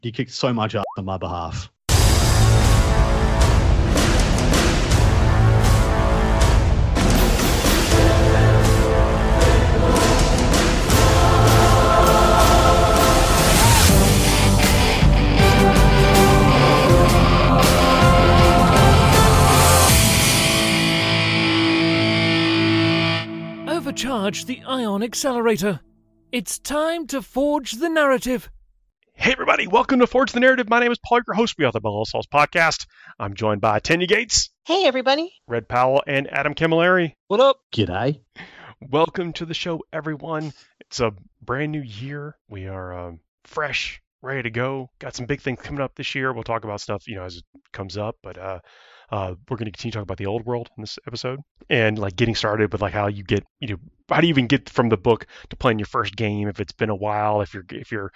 You kicked so much ass on my behalf. Overcharge the ion accelerator. It's time to forge the narrative. Hey everybody, welcome to Forge the Narrative. My name is Paul, your host. We are the Mellow Souls Podcast. I'm joined by Tanya Gates. Hey everybody. Red Powell and Adam Camilleri. What up? G'day. Welcome to the show, everyone. It's a brand new year. We are fresh, ready to go. Got some big things coming up this year. We'll talk about stuff, as it comes up, but we're going to continue talking about the old world in this episode and like getting started with like how you get, how do you even get from the book to playing your first game if it's been a while, if you're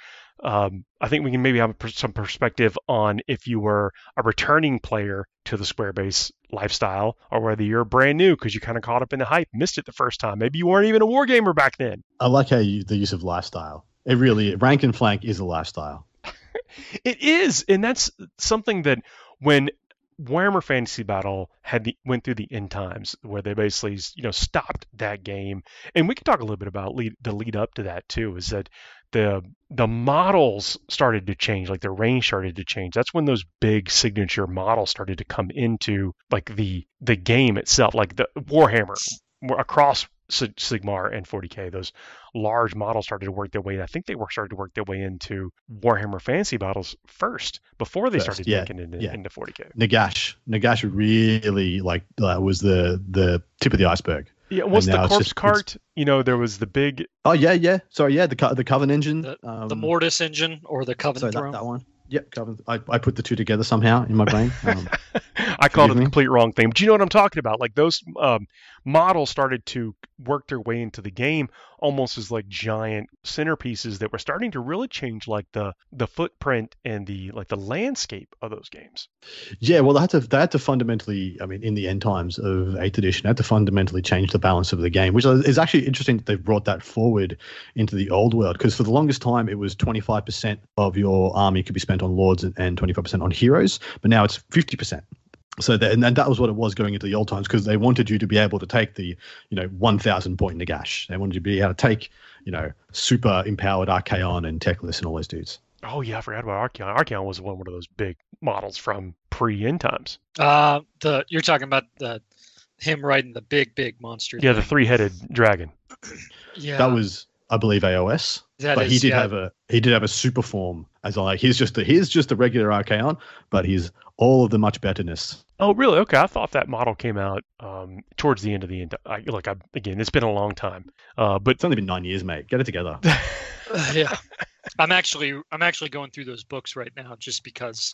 I think we can maybe have some perspective on if you were a returning player to the Squarebase lifestyle or whether you're brand new because you kind of caught up in the hype, missed it the first time. Maybe you weren't even a wargamer back then. I like how the use of lifestyle. It really, rank and flank is a lifestyle. It is, and that's something that when Warhammer Fantasy Battle went through the end times where they basically stopped that game, and we can talk a little bit about the lead up to that too. Is that the models started to change, like the range started to change. That's when those big signature models started to come into like the game itself, like the Warhammer across Sigmar and 40K. Those large models started to work their way. I think they started to work their way into Warhammer Fantasy Battles first before they started making it into 40K. Nagash really was the tip of the iceberg. Yeah, what's the corpse cart? There was the big. Oh yeah. Sorry, yeah, the Coven engine, the Mortis engine, or the Coven throne. That one. Yep, Coven. I put the two together somehow in my brain. I called it the complete wrong thing, but you know what I'm talking about. Like those models started to work their way into the game almost as like giant centerpieces that were starting to really change like the footprint and the landscape of those games. Yeah, well, they had to fundamentally, in the end times of 8th edition, they had to fundamentally change the balance of the game, which is actually interesting that they've brought that forward into the old world, because for the longest time it was 25% of your army could be spent on lords and 25% on heroes, but now it's 50%. So and that was what it was going into the old times, because they wanted you to be able to take the 1,000 point Nagash. They wanted you to be able to take super empowered Archaon and Teclis and all those dudes. Oh yeah, I forgot about Archaon. Archaon was one of those big models from pre-end times. You're talking about him riding the big monster. Yeah, the 3-headed dragon. Yeah, that was, I believe, AOS. He did have a super form as he's just a regular Archaon, but he's all of the much betterness. Oh, really? Okay, I thought that model came out towards the end of the end. Again, it's been a long time, but it's only been 9 years, mate. Get it together. Yeah, I'm actually going through those books right now just because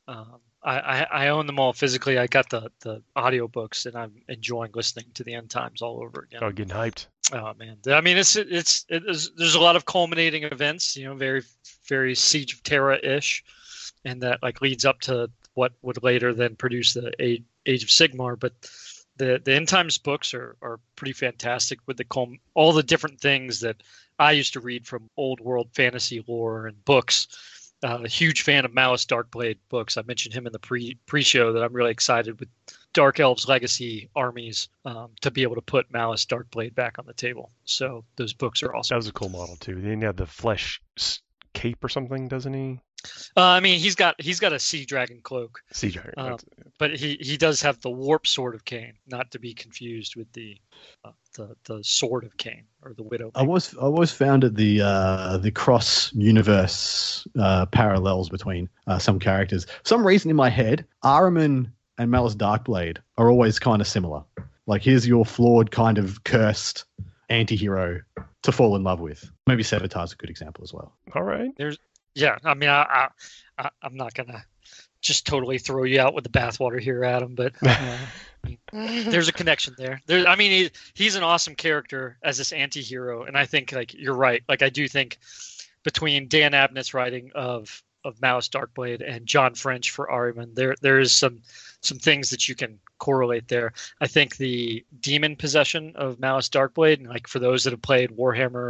I own them all physically. I got the audio books, and I'm enjoying listening to the end times all over again. Oh, getting hyped. Oh man, I mean, there's a lot of culminating events, very very Siege of Terra-ish, and that leads up to what would later then produce the Age of Sigmar. But the end times books are pretty fantastic with all the different things that I used to read from old world fantasy lore and books. A huge fan of Malus Darkblade books. I mentioned him in the pre-show that I'm really excited with Dark Elves Legacy armies to be able to put Malus Darkblade back on the table. So those books are awesome. That was a cool model too. Then he had the flesh cape or something, doesn't he? He's got a Sea Dragon cloak. Sea Dragon, but he does have the Warp Sword of Cain, not to be confused with the Sword of Cain or the Widow. I always found it the cross universe parallels between some characters. For some reason in my head, Ahriman and Malus Darkblade are always kind of similar. Like, here's your flawed, kind of cursed anti-hero to fall in love with. Maybe Sevatar's a good example as well. All right. Yeah, I mean, I'm not going to just totally throw you out with the bathwater here, Adam, but there's a connection there. He's an awesome character as this anti-hero, and I think, you're right. I do think between Dan Abnett's writing of Malus Darkblade and John French for Ahriman, there is some things that you can correlate there. I think the demon possession of Malus Darkblade, and for those that have played Warhammer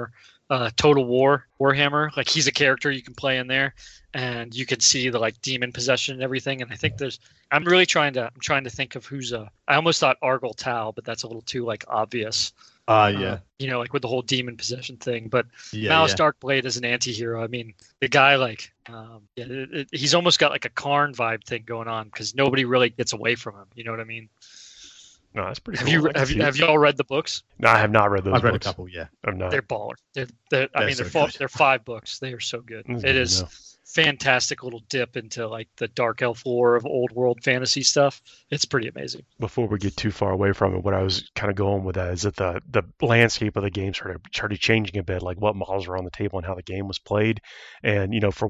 Total War Warhammer. Like he's a character you can play in there, and you can see the like demon possession and everything. And I think I'm trying to think of who's I almost thought Argyle Tau, but that's a little too like obvious. Yeah. Like with the whole demon possession thing. But Yeah, Malice yeah. Darkblade is an anti-hero. I mean, the guy like, he's almost got like a Karn vibe thing going on because nobody really gets away from him. You know what I mean? No, that's pretty Have cool. have you all read the books? No, I have not read those I've read a books. couple, yeah. I'm not. They're baller. They're so good. they're 5 books. They are so good. That's It good is to know. fantastic little dip into like the dark elf lore of old world fantasy stuff. It's pretty amazing. Before we get too far away from it, what I was kind of going with that is that the landscape of the game started changing a bit, like what models were on the table and how the game was played. And, for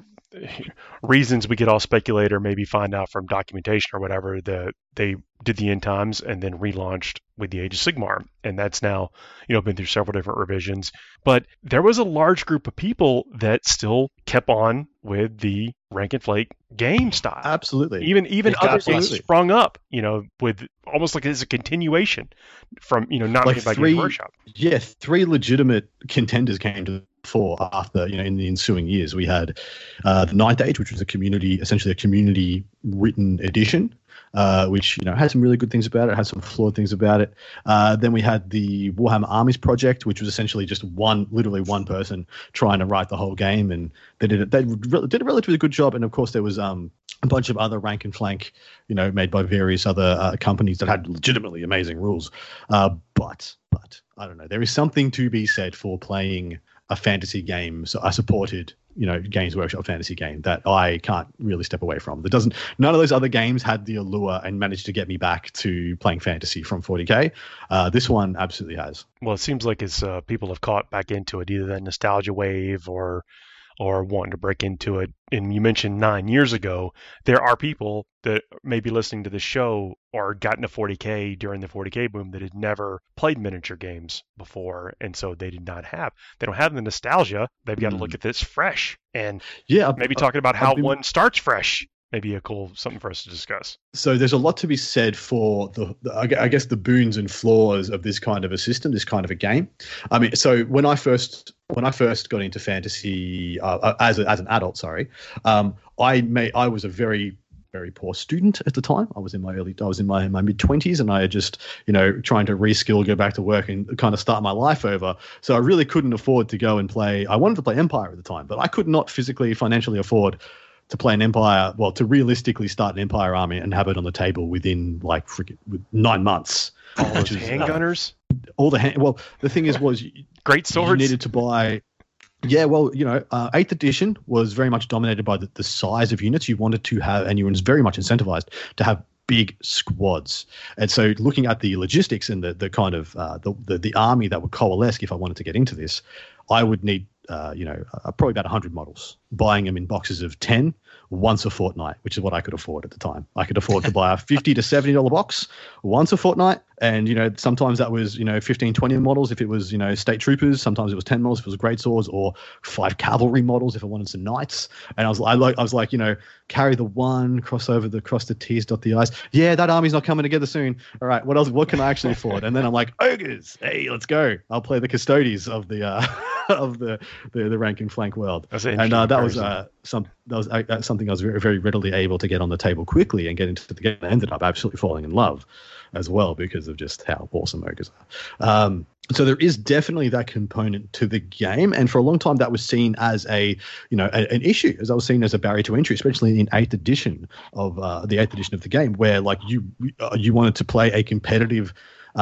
reasons we could all speculate or maybe find out from documentation or whatever, they did the end times and then relaunched with the Age of Sigmar. And that's now, been through several different revisions. But there was a large group of people that still kept on with the rank and flake game style. Absolutely. Even other Absolutely. games sprung up, with almost like as a continuation from, not Like made by three- Games Workshop. Yeah, 3 legitimate contenders came to the fore after, in the ensuing years. We had the Ninth Age, which was essentially a community written edition, which, had some really good things about it, had some flawed things about it. Then we had the Warhammer Armies project, which was essentially just literally one person trying to write the whole game, and they did a relatively good job. And of course, there was a bunch of other rank and flank, made by various other companies that had legitimately amazing rules. But I don't know. There is something to be said for playing a fantasy game, so I supported, Games Workshop fantasy game that I can't really step away from. None of those other games had the allure and managed to get me back to playing fantasy from 40K. This one absolutely has. Well, it seems like as people have caught back into it, either that nostalgia wave or wanting to break into it. And you mentioned 9 years ago, there are people that may be listening to the show or gotten to 40K during the 40K boom that had never played miniature games before. And so they don't have the nostalgia. They've got to look at this fresh and maybe talking about how one starts fresh. Maybe a cool something for us to discuss. So there's a lot to be said for I guess the boons and flaws of this kind of a system, this kind of a game. I mean, so when I first got into fantasy as an adult, I was a very, very poor student at the time. I was in my mid-20s, and I had just, trying to reskill, go back to work and kind of start my life over. So I really couldn't afford to go and play. I wanted to play Empire at the time, but I could not physically, financially afford to play an Empire, to realistically start an Empire army and have it on the table within with 9 months. All those handgunners? The thing was great swords. You needed to buy. Yeah, 8th edition was very much dominated by the size of units you wanted to have, and you were very much incentivized to have big squads. And so looking at the logistics and the kind of the army that would coalesce if I wanted to get into this, I would need probably about 100 models, buying them in boxes of 10 once a fortnight, which is what I could afford at the time. I could afford to buy a $50 to $70 box once a fortnight. And, sometimes that was, 15, 20 models if it was, state troopers. Sometimes it was 10 models if it was great swords, or 5 cavalry models if I wanted some knights. And I was like, carry the one, cross the T's, dot the I's. Yeah, that army's not coming together soon. All right, what else? What can I actually afford? And then I'm like, ogres. Hey, let's go. I'll play the custodies of the of the rank and flank world. And that was something I was very, very readily able to get on the table quickly and get into the game. I ended up absolutely falling in love as well because of just how awesome ogres are. So there is definitely that component to the game, and for a long time that was seen as an issue, as I was seen as a barrier to entry, especially in 8th edition of the game, where like you wanted to play a competitive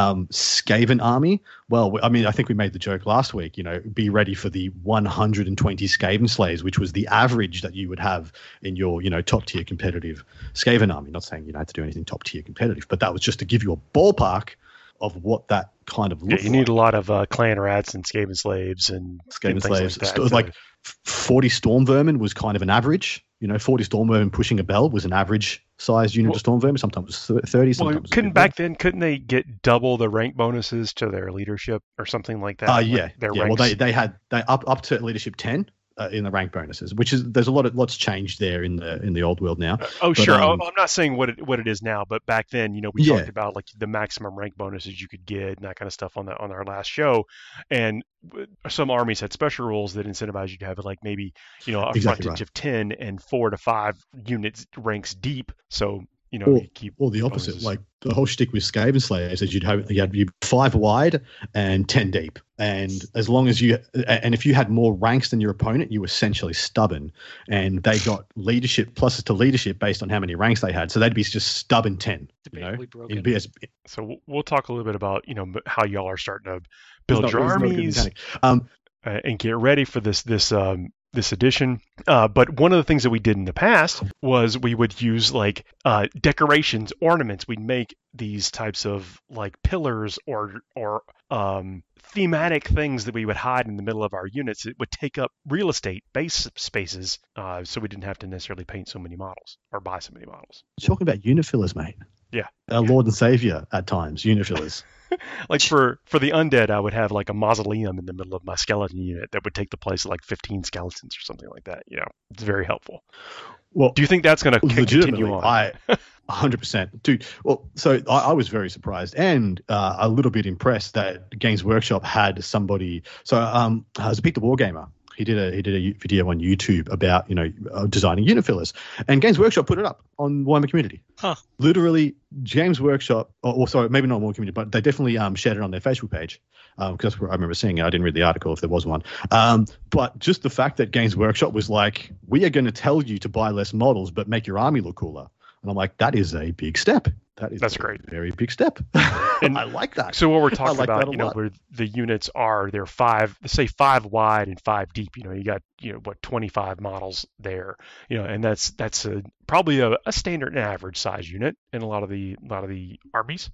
Skaven army. Well, I mean, I think we made the joke last week, be ready for the 120 Skaven slaves, which was the average that you would have in your, top tier competitive Skaven army. Not saying you had to do anything top tier competitive, but that was just to give you a ballpark of what that kind of looks like. You need a lot of clan rats and Skaven slaves and Skaven slaves. Like that, like 40 Storm Vermin was kind of an average. 40 Storm Vermin pushing a bell was an average sized unit of Storm Vermin. Sometimes it was 30. Sometimes couldn't they get double the rank bonuses to their leadership or something like that? Yeah. Well, they had up to leadership 10. in the rank bonuses, which is there's lots changed there in the old world now. Sure. I'm not saying what it is now, but back then, we talked about like the maximum rank bonuses you could get and that kind of stuff on our last show, and some armies had special rules that incentivize you to have like maybe a frontage of 10 and 4 to 5 units ranks deep. So you keep the opposite. bonuses. Like the whole shtick with Skaven Slayers is you had 5 wide and 10 deep, and as long as if you had more ranks than your opponent, you were essentially stubborn, and they got leadership pluses to leadership based on how many ranks they had. So they'd be just stubborn 10. Broken. So we'll talk a little bit about how y'all are starting to build your armies and get ready for this edition. But one of the things that we did in the past was we would use like decorations, ornaments. We'd make these types of like pillars or thematic things that we would hide in the middle of our units. It would take up real estate, base spaces, so we didn't have to necessarily paint so many models or buy so many models. Talking about unit fillers, mate. Yeah. Our Lord and Savior at times, unit fillers. Like for the undead, I would have like a mausoleum in the middle of my skeleton unit that would take the place of like 15 skeletons or something like that. It's very helpful. Well, do you think that's going to continue on? 100%, dude. Well, so I was very surprised and a little bit impressed that Games Workshop had somebody. So it was Pete the Wargamer. He did a video on YouTube about designing unit fillers, and Games Workshop put it up on Warhammer Community. Huh. Literally, Games Workshop, or sorry, maybe not Warhammer Community, but they definitely shared it on their Facebook page because I remember seeing it. I didn't read the article if there was one, but just the fact that Games Workshop was like, we are going to tell you to buy less models, but make your army look cooler. And I'm like, that is a big step. That's great. Very big step. And I like that. So what we're talking about, where the units are, they're 5 wide and 5 deep. You got 25 models there. And that's probably a standard and average size unit in a lot of the armies.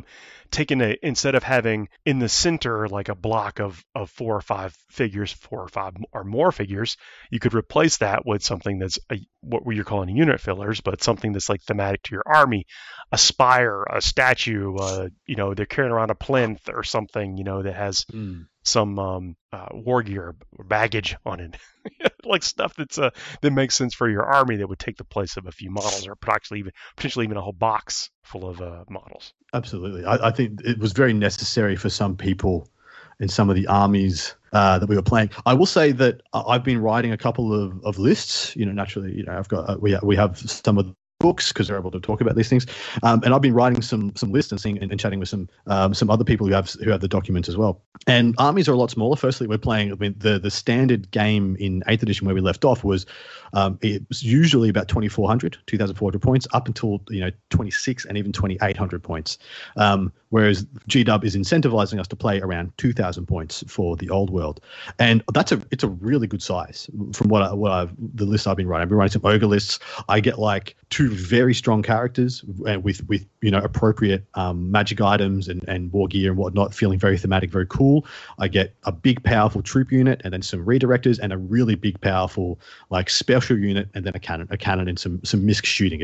Instead of having in the center like a block of 4 or 5 figures, 4 or 5 or more figures, you could replace that with something that's what you're calling unit fillers, but something that's like thematic to your army, a spire, a statue, they're carrying around a plinth or something, that has some war gear or baggage on it, like stuff that makes sense for your army that would take the place of a few models or potentially even a whole box full of models. Absolutely. I think it was very necessary for some people in some of the armies that we were playing. I will say that I've been writing a couple of lists. Naturally, I've got we have some of the books because they're able to talk about these things, and I've been writing some lists and seeing and chatting with some other people who have the documents as well. And armies are a lot smaller. Firstly, we're playing. I mean, the standard game in 8th edition where we left off was it was usually about 2,400 points up until 26 and even 2,800 points. Whereas GW is incentivizing us to play around 2,000 points for the old world, and it's a really good size from the list I've been writing. I've been writing some ogre lists. I get like 2 very strong characters with appropriate magic items and war gear and whatnot, feeling very thematic, very cool. I get a big powerful troop unit and then some redirectors and a really big powerful like special unit and then a cannon and some misc shooting.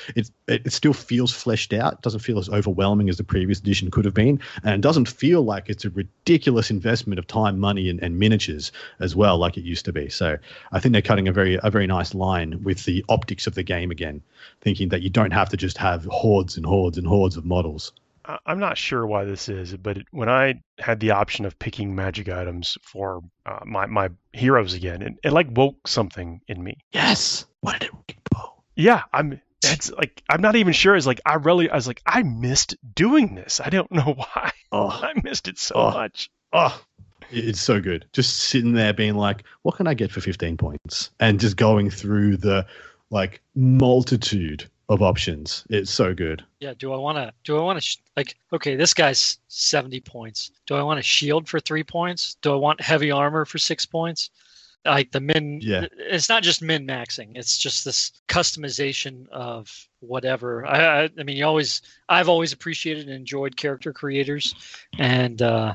It still feels fleshed out. It doesn't feel as overwhelming as the previous edition could have been, and it doesn't feel like it's a ridiculous investment of time, money, and miniatures as well, like it used to be. So I think they're cutting a very nice line with the optics of the game again, thinking that you don't have to just have hordes and hordes and hordes of models. I'm not sure why this is, but when I had the option of picking magic items for my heroes again, it like woke something in me. Yes. What did it woke? Yeah, I'm not even sure. I missed doing this. I don't know why. I missed it so much. It's so good. Just sitting there being like, what can I get for 15 points? And just going through the like multitude of options. It's so good. Yeah. Do I want to okay, this guy's 70 points. Do I want a shield for 3 points? Do I want heavy armor for 6 points? Like the min, it's not just min maxing. It's just this customization of whatever. I mean, I've always appreciated and enjoyed character creators, and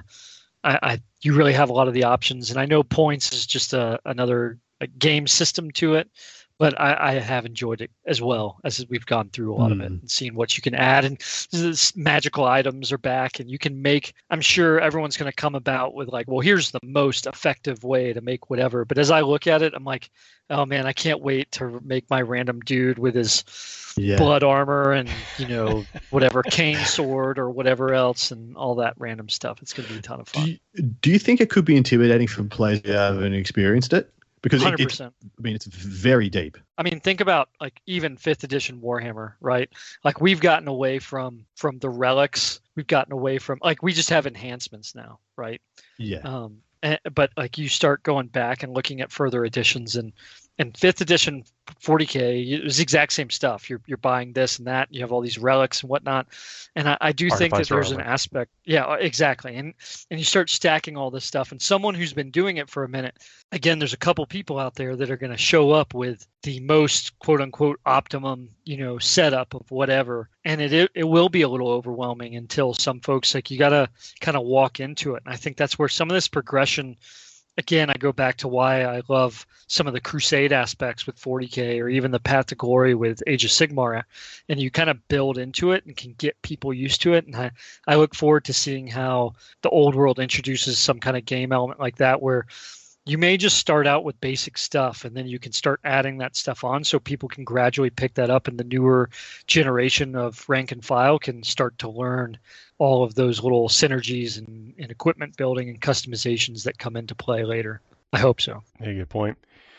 you really have a lot of the options. And I know points is just another game system to it, But I have enjoyed it as well as we've gone through a lot of it and seen what you can add. And this magical items are back, and you can make. I'm sure everyone's going to come about with like, well, here's the most effective way to make whatever. But as I look at it, I'm like, oh man, I can't wait to make my random dude with his blood armor and whatever cane sword or whatever else and all that random stuff. It's going to be a ton of fun. Do you think it could be intimidating for players who haven't experienced it? Because 100%. It's very deep. I mean, think about like even 5th edition Warhammer, right? Like we've gotten away from the relics. We've gotten away from like we just have enhancements now, right? Yeah. But like you start going back and looking at further editions and 5th edition 40K, it was the exact same stuff. You're buying this and that. You have all these relics and whatnot. And I do think that there's an aspect. Yeah, exactly. And you start stacking all this stuff. And someone who's been doing it for a minute, again, there's a couple people out there that are going to show up with the most quote unquote optimum, setup of whatever. And it will be a little overwhelming until some folks like you got to kind of walk into it. And I think that's where some of this progression. Again, I go back to why I love some of the Crusade aspects with 40K or even the Path to Glory with Age of Sigmar. And you kind of build into it and can get people used to it. And I look forward to seeing how the old world introduces some kind of game element like that where you may just start out with basic stuff and then you can start adding that stuff on so people can gradually pick that up and the newer generation of rank and file can start to learn all of those little synergies and equipment building and customizations that come into play later. I hope so. Yeah, good point.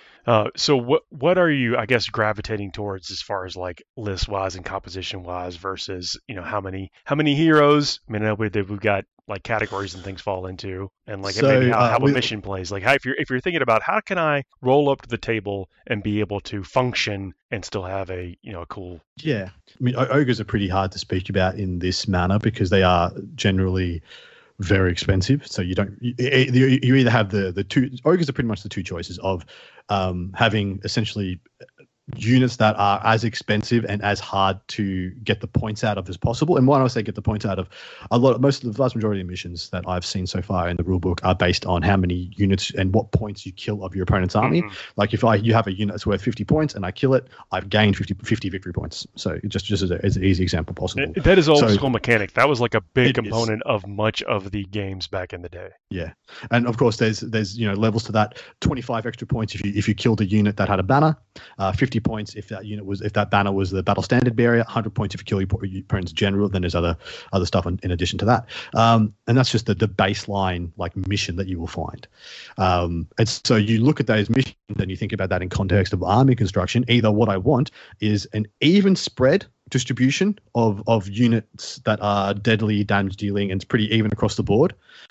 So what are you, I guess, gravitating towards as far as like list wise and composition wise versus how many heroes? I mean, I know we've got like categories and things fall into, and like maybe how a mission plays. Like if you're thinking about how can I roll up to the table and be able to function and still have a cool. Yeah, I mean ogres are pretty hard to speak about in this manner because they are generally very expensive. So you either have the two ogres are pretty much the two choices of having essentially units that are as expensive and as hard to get the points out of as possible. And when I say get the points out of, most of the vast majority of missions that I've seen so far in the rulebook are based on how many units and what points you kill of your opponent's army. Mm-hmm. Like if you have a unit that's worth 50 points and I kill it, I've gained 50 victory points. So just as an easy example possible. That is old school mechanic. That was like a big component of much of the games back in the day. Yeah, and of course there's levels to that. 25 extra points if you killed a unit that had a banner. 50 points if that banner was the battle standard bearer. 100 points if you kill your opponent's general. Then there's other stuff in addition to that. And that's just the baseline like mission that you will find. And so you look at those missions and you think about that in context of army construction. Either what I want is an even spread distribution of units that are deadly damage dealing and it's pretty even across the board.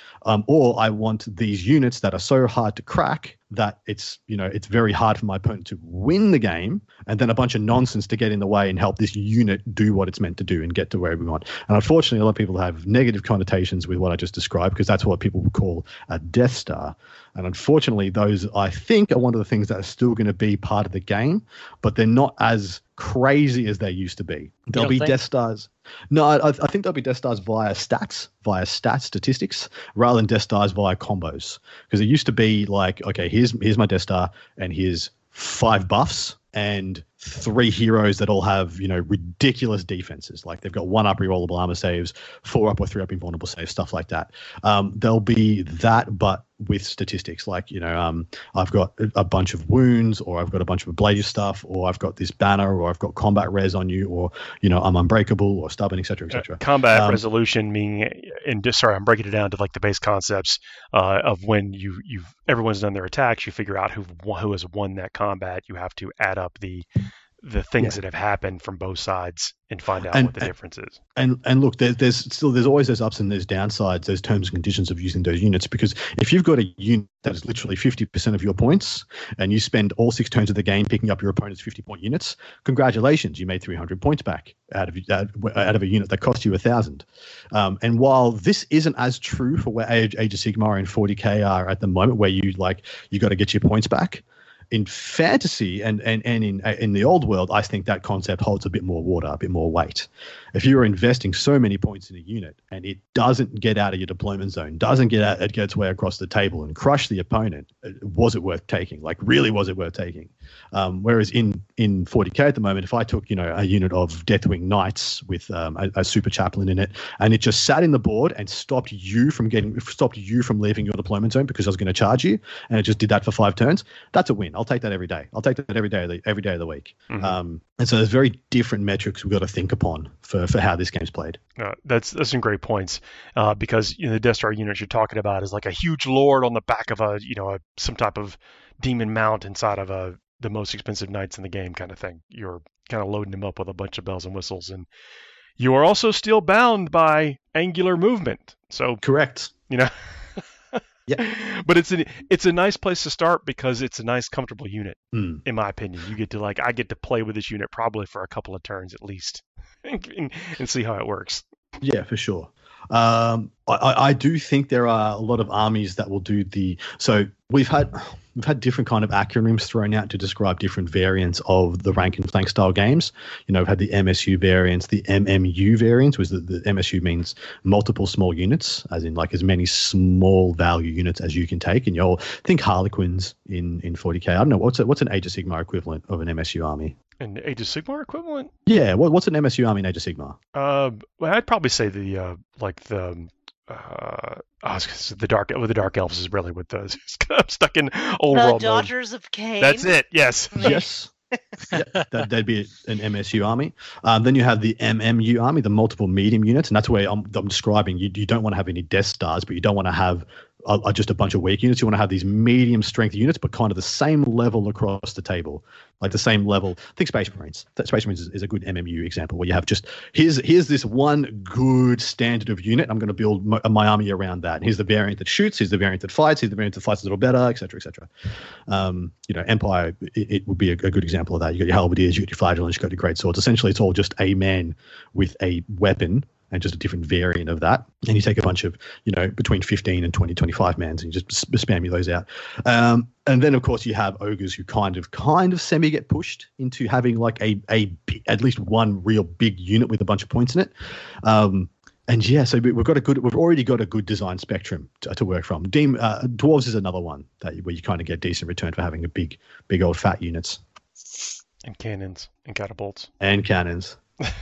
Or I want these units that are so hard to crack that it's very hard for my opponent to win the game, and then a bunch of nonsense to get in the way and help this unit do what it's meant to do and get to where we want. And unfortunately, a lot of people have negative connotations with what I just described because that's what people would call a Death Star. And unfortunately, those I think are one of the things that are still going to be part of the game, but they're not as crazy as they used to be. There'll be Death Stars. No, I think there'll be Death Stars via statistics, rather than Death Stars via combos. Because it used to be like, okay, here's my Death Star, and here's 5 buffs and 3 heroes that all have ridiculous defenses. Like they've got 1 up rerollable armor saves, 4 up or 3 up invulnerable saves, stuff like that. There'll be that, but with statistics like I've got a bunch of wounds, or I've got a bunch of ablative stuff, or I've got this banner, or I've got combat res on you, or I'm unbreakable or stubborn, etc., etc. Combat resolution meaning, I'm breaking it down to like the base concepts of when everyone's done their attacks, you figure out who has won that combat. You have to add up the things that have happened from both sides and find out what the difference is. And look, there's always those ups and there's downsides, those terms and conditions of using those units, because if you've got a unit that is literally 50% of your points and you spend all 6 turns of the game picking up your opponent's 50-point units, congratulations, you made 300 points back out of a unit that cost you 1,000. And while this isn't as true for where Age of Sigmar and 40K are at the moment, where you got to get your points back, in fantasy and in the old world, I think that concept holds a bit more water, a bit more weight. If you're investing so many points in a unit and it doesn't get out of your deployment zone, doesn't get its way across the table and crush the opponent, was it worth taking? Like, really, was it worth taking? Whereas in 40k at the moment, if I took a unit of Deathwing Knights with a super chaplain in it, and it just sat in the board and stopped you from leaving your deployment zone because I was going to charge you, and it just did that for 5 turns, that's a win. I'll take that every day. I'll take that every day of the week. Mm-hmm. And so there's very different metrics we've got to think upon for how this game's played. That's some great points, because the Death Star unit you're talking about is like a huge lord on the back of some type of demon mount inside of the most expensive knights in the game kind of thing. You're kind of loading them up with a bunch of bells and whistles, and you are also still bound by angular movement. So correct. Yeah. But it's a nice place to start because it's a nice, comfortable unit, in my opinion. You get to I get to play with this unit probably for a couple of turns at least, and see how it works. Yeah, for sure. I do think there are a lot of armies that will do so we've had different kind of acronyms thrown out to describe different variants of the rank and flank style games. We've had the MSU variants, the MMU variants, which the MSU means multiple small units, as in like as many small value units as you can take. And you'll think Harlequins in 40k. I don't know what's an Age of Sigmar equivalent of an MSU army. An Age of Sigmar equivalent? Yeah. What's an MSU army in Age of Sigmar? Well, I'd probably say the Dark Elves is really what those. I'm stuck in old world. The Daughters of Cain. That's it. Yes. Yes. Yeah, that'd be an MSU army. Then you have the MMU army, the multiple medium units, and that's where I'm describing you don't want to have any Death Stars, but you don't want to have just a bunch of weak units. You want to have these medium strength units, but kind of the same level across the table, like the same level. I think Space Marines. Space Marines is a good MMU example where you have just here's this one good standard of unit. I'm going to build my army around that. And here's the variant that shoots. Here's the variant that fights. Here's the variant that fights a little better, etc., etc. Empire it would be a good example of that. You got your halberdiers, you got your flagellants, you got your great swords. Essentially, it's all just a man with a weapon and just a different variant of that. And you take a bunch of, between 15 and 20, 25 mans and you just spam those out. And then, of course, you have ogres who kind of semi get pushed into having like at least one real big unit with a bunch of points in it. And yeah, so we've already got a good design spectrum to work from. Dwarves is another one where you kind of get decent return for having a big old fat units. And cannons and catapults. And cannons.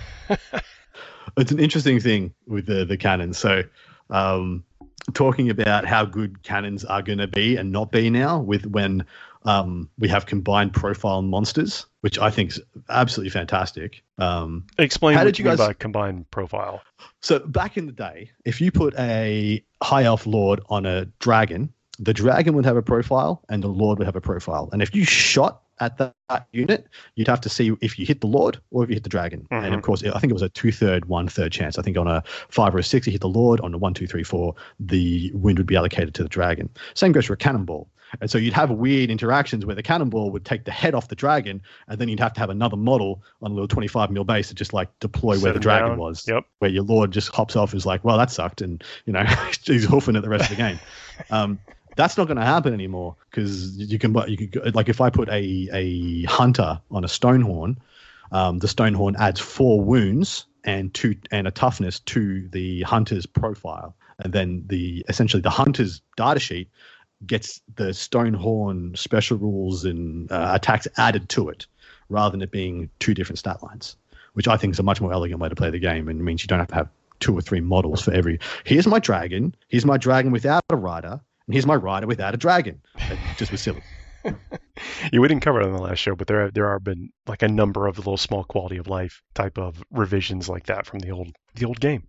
It's an interesting thing with the cannons. So talking about how good cannons are going to be and not be now when we have combined profile monsters, which I think is absolutely fantastic. Explain what you mean by combined profile. So back in the day, if you put a high elf lord on a dragon, the dragon would have a profile and the lord would have a profile. And if you shot at that unit, you'd have to see if you hit the lord or if you hit the dragon. Mm-hmm. And of course, I think it was a 2/3, 1/3 chance. I think on a 5 or a 6, you hit the lord. On a 1, 2, 3, 4, the wind would be allocated to the dragon. Same goes for a cannonball. And so you'd have weird interactions where the cannonball would take the head off the dragon, and then you'd have to have another model on a little 25 mil base to just like deploy where the dragon was. Yep. Where your lord just hops off and is like, well, that sucked, and he's hoofing it the rest of the game. That's not going to happen anymore because you can like if I put a hunter on a Stonehorn, the Stonehorn adds 4 wounds and a toughness to the hunter's profile, and then essentially the hunter's data sheet gets the Stonehorn special rules and attacks added to it, rather than it being 2 different stat lines, which I think is a much more elegant way to play the game, and means you don't have to have 2 or 3 models for every. Here's my dragon without a rider. And here's my rider without a dragon. It just was silly. Yeah, we didn't cover it on the last show, but there have been like a number of little small quality of life type of revisions like that from the old game.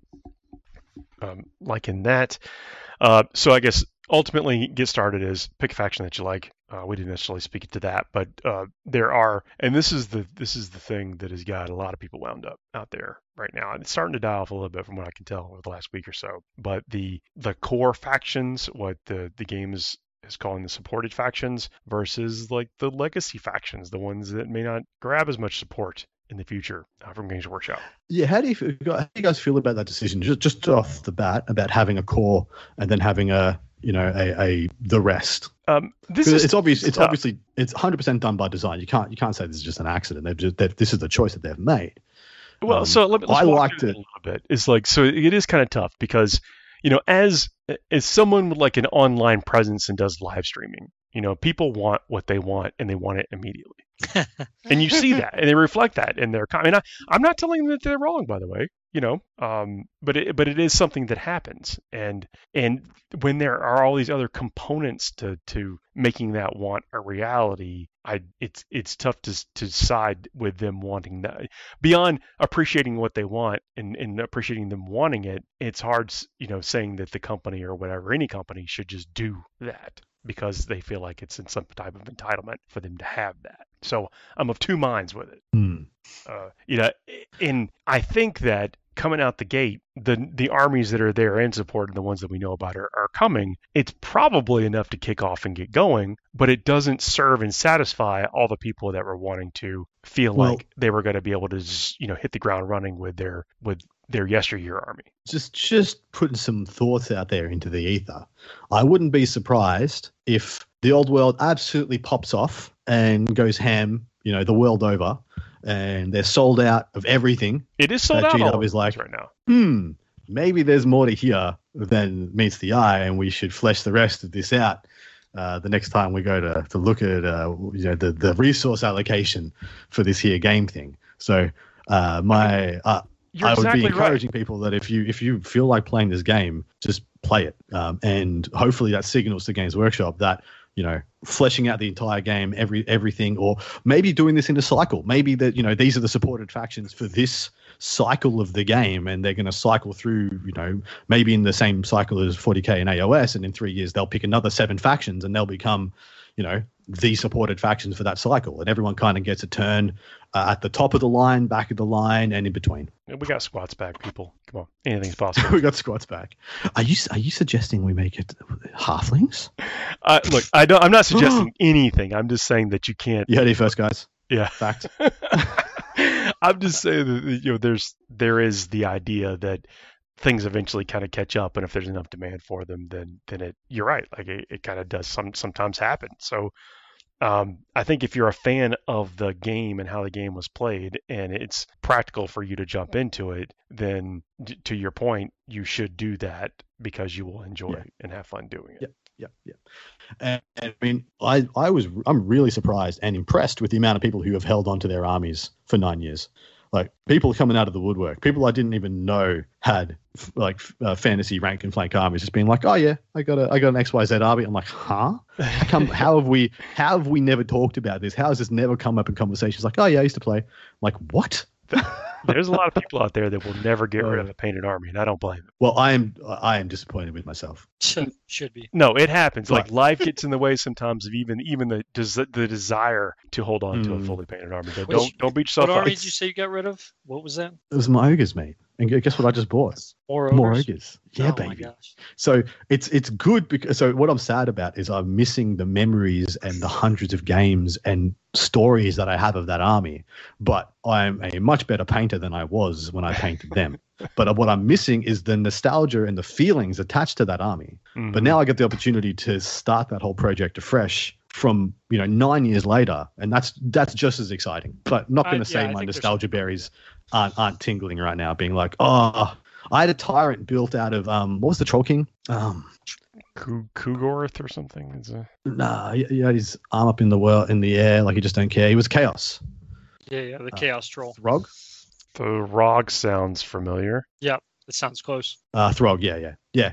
Like in that. So I guess ultimately get started is pick a faction that you like. We didn't necessarily speak to that, but there are, and this is the thing that has got a lot of people wound up out there right now. And it's starting to die off a little bit from what I can tell over the last week or so. But the core factions, what the game is calling the supported factions, versus like the legacy factions, the ones that may not grab as much support in the future from Games Workshop. Yeah, how do you guys feel about that decision? Just off the bat, about having a core and then having the rest. It's obviously it's 100% done by design. You can't say this is just an accident. This is the choice that they've made. Well, so let's walk through it a little bit. It's like, so it is kind of tough because as someone with like an online presence and does live streaming, people want what they want and they want it immediately. And you see that, and they reflect that in their. I'm not telling them that they're wrong, by the way. But it is something that happens, and when there are all these other components to making that want a reality, it's tough to side with them wanting that. Beyond appreciating what they want and appreciating them wanting it, it's hard, saying that the company or whatever, any company should just do that because they feel like it's in some type of entitlement for them to have that. So I'm of two minds with it. And I think that coming out the gate, the armies that are there and supporting the ones that we know about are coming. It's probably enough to kick off and get going, but it doesn't serve and satisfy all the people that were wanting to feel like they were going to be able to just, hit the ground running with their yesteryear army. Just putting some thoughts out there into the ether. I wouldn't be surprised if the old world absolutely pops off and goes ham, the world over. And they're sold out of everything. It is sold out. GW is like right now. Maybe there's more to hear than meets the eye, and we should flesh the rest of this out the next time we go to look at the resource allocation for this here game thing. So I would be encouraging people that if you feel like playing this game, just play it, and hopefully that signals to Games Workshop that. Fleshing out the entire game, everything, or maybe doing this in a cycle. Maybe that, these are the supported factions for this cycle of the game, and they're going to cycle through, maybe in the same cycle as 40K and AOS, and in 3 years they'll pick another 7 factions and they'll become, the supported factions for that cycle. And everyone kind of gets a turn at the top of the line, back of the line, and in between. We got squats back, people. Come on, anything's possible. We got squats back. Are you suggesting we make it halflings? Look, I'm not suggesting anything. I'm just saying that you can't. You heard it first, guys. Yeah, fact. I'm just saying that there is the idea that things eventually kind of catch up, and if there's enough demand for them, then you're right. Like it kind of does sometimes happen. So I think if you're a fan of the game and how the game was played, and it's practical for you to jump into it, then to your point, you should do that because you will enjoy and have fun doing it. Yeah. And I mean, I'm really surprised and impressed with the amount of people who have held on to their armies for 9 years. Like people coming out of the woodwork, people I didn't even know had fantasy rank and flank armies, just being like, oh yeah, I got an XYZ army. I'm like, huh? How have we never talked about this? How has this never come up in conversations? Like, oh yeah, I used to play. I'm like, what? There's a lot of people out there that will never get rid of a painted army, and I don't blame them. Well, I am disappointed with myself. Should be. No, it happens. Right. Like life gets in the way sometimes of even the desire to hold on to a fully painted army. So don't beat yourself up. What army did you say you got rid of? What was that? It was my ogres, mate. And guess what I just bought? More ogres. Yeah, baby. My gosh. So it's good because what I'm sad about is I'm missing the memories and the hundreds of games and stories that I have of that army. But I'm a much better painter than I was when I painted them. But what I'm missing is the nostalgia and the feelings attached to that army. Mm-hmm. But now I get the opportunity to start that whole project afresh from 9 years later, and that's just as exciting. But not going to say my nostalgia berries aren't tingling right now, being like, oh, I had a tyrant built out of what was the Troll King? Kugorth or something. He had his arm up in the air, like he just don't care. He was Chaos. Yeah, the Chaos Troll. Throg. The Rog sounds familiar. Yeah, it sounds close. Throg. Yeah.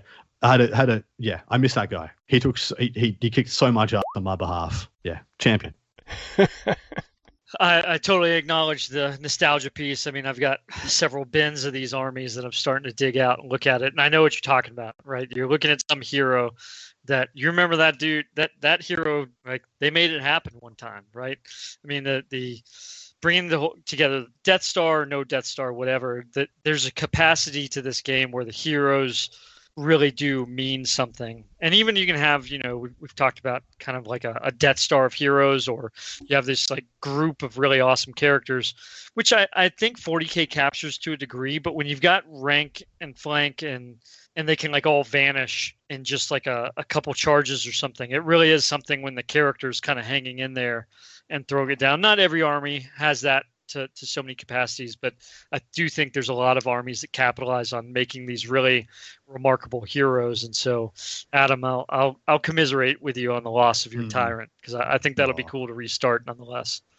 I miss that guy. He kicked so much up on my behalf. Yeah, champion. I totally acknowledge the nostalgia piece. I mean, I've got several bins of these armies that I'm starting to dig out and look at it, and I know what you're talking about, right? You're looking at some hero that you remember that dude, that hero, like they made it happen one time, right? I mean, the bringing together Death Star, no Death Star, whatever. That there's a capacity to this game where the heroes really do mean something. And even you can have, we've talked about kind of like a Death Star of heroes, or you have this like group of really awesome characters, which I think 40K captures to a degree. But when you've got rank and flank and they can like all vanish in just like a couple charges or something, it really is something when the character's kind of hanging in there and throwing it down. Not every army has that to so many capacities, but I do think there's a lot of armies that capitalize on making these really remarkable heroes. And so, Adam, I'll commiserate with you on the loss of your tyrant, because I think that'll be cool to restart nonetheless.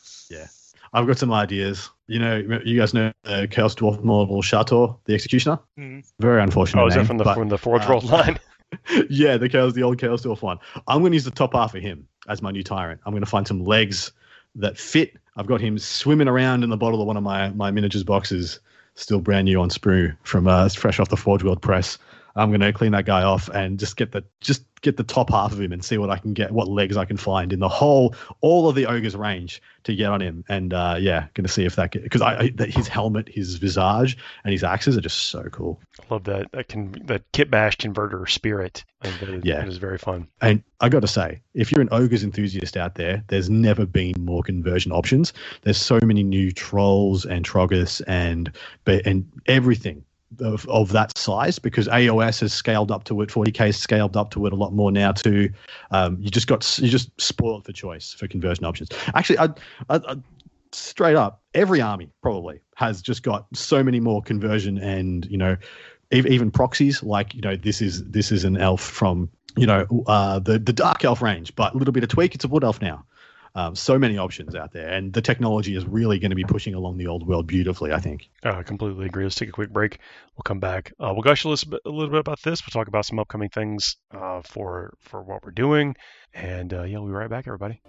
Yeah. I've got some ideas. You guys know Chaos Dwarf model Shator, the Executioner? Mhm. Very unfortunate. Oh, is that name, from the Forge World line? Yeah, the old Chaos Dwarf one. I'm going to use the top half of him as my new tyrant. I'm going to find some legs that fit. I've got him swimming around in the bottle of one of my miniatures boxes, still brand new on sprue from fresh off the Forge World press. I'm going to clean that guy off and just get the top half of him and see what I can get, what legs I can find in the all of the ogre's range to get on him. And going to see if that, because his helmet, his visage, and his axes are just so cool. I love that kit bash converter spirit. It is very fun. And I got to say, if you're an ogres enthusiast out there, there's never been more conversion options. There's so many new trolls and troggus and everything of that size, because AOS has scaled up to it, 40k has scaled up to it a lot more now too. You just spoiled for choice for conversion options. Actually, I straight up, every army probably has just got so many more conversion, and even proxies. Like this is an elf from the dark elf range, but a little bit of tweak, it's a wood elf now. So many options out there, and the technology is really going to be pushing along the old world beautifully, I think. I completely agree. Let's take a quick break. We'll come back. We'll gush a little bit about this. We'll talk about some upcoming things for what we're doing, and we'll be right back, everybody.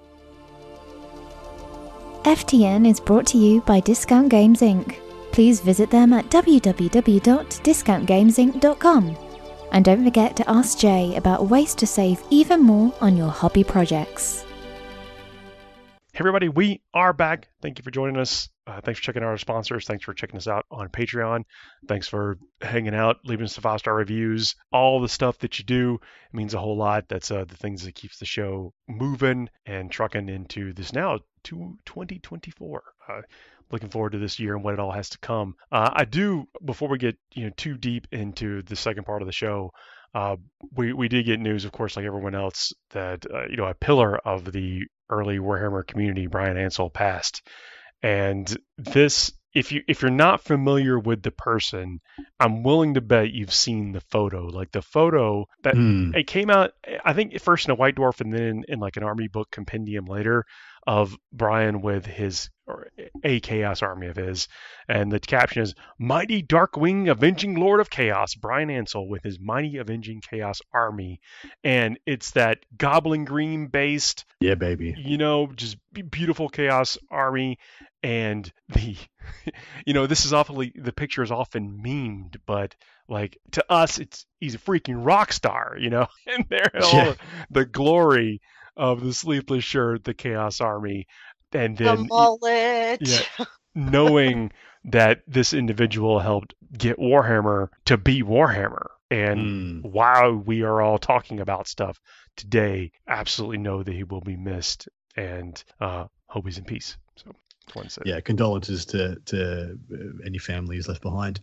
FTN is brought to you by Discount Games Inc. Please visit them at www.discountgamesinc.com. And don't forget to ask Jay about ways to save even more on your hobby projects. Hey everybody, we are back. Thank you for joining us. Thanks for checking out our sponsors. Thanks for checking us out on Patreon. Thanks for hanging out, leaving us 5-star reviews. All the stuff that you do, it means a whole lot. That's the things that keeps the show moving and trucking into this now 2024. Looking forward to this year and what it all has to come. I do, before we get too deep into the second part of the show, we did get news, of course, like everyone else, that a pillar of the early Warhammer community, Brian Ansell, passed. And this, if you're not familiar with the person, I'm willing to bet you've seen the photo. Like the photo that it came out, I think first in a White Dwarf and then in like an army book compendium later, of Brian with a chaos army of his, and the caption is "Mighty Darkwing Avenging Lord of Chaos, Brian Ansell with his mighty avenging chaos army," and it's that Goblin Green based, yeah, baby, just beautiful chaos army. And the this is the picture is often memed, but like to us he's a freaking rock star, and there all the glory of the sleeveless shirt, the Chaos Army, and then the mullet. Knowing that this individual helped get Warhammer to be Warhammer. And while we are all talking about stuff today, absolutely know that he will be missed, and hope he's in peace. So that's one say. Yeah, condolences to any families left behind.